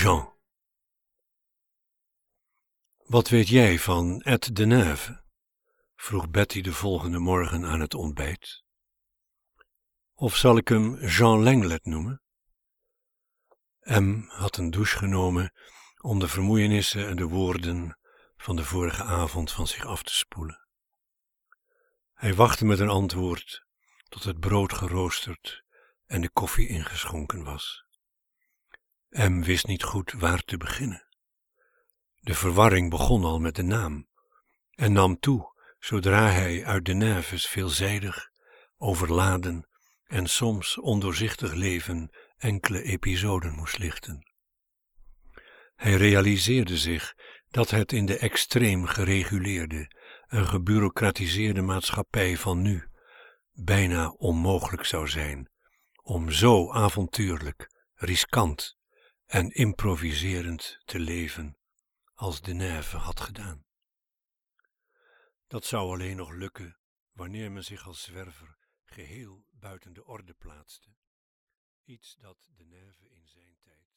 Jean. Wat weet jij van Ed de Neve? Vroeg Betty de volgende morgen aan het ontbijt. Of zal ik hem Jean Lenglet noemen? M had een douche genomen om de vermoeienissen en de woorden van de vorige avond van zich af te spoelen. Hij wachtte met een antwoord tot het brood geroosterd en de koffie ingeschonken was. M wist niet goed waar te beginnen. De verwarring begon al met de naam en nam toe zodra hij uit de Neves veelzijdig, overladen en soms ondoorzichtig leven enkele episoden moest lichten. Hij realiseerde zich dat het in de extreem gereguleerde en gebureaucratiseerde maatschappij van nu bijna onmogelijk zou zijn om zo avontuurlijk, riskant en improviserend te leven als de Neve had gedaan. Dat zou alleen nog lukken wanneer men zich als zwerver geheel buiten de orde plaatste, iets dat de Neve in zijn tijd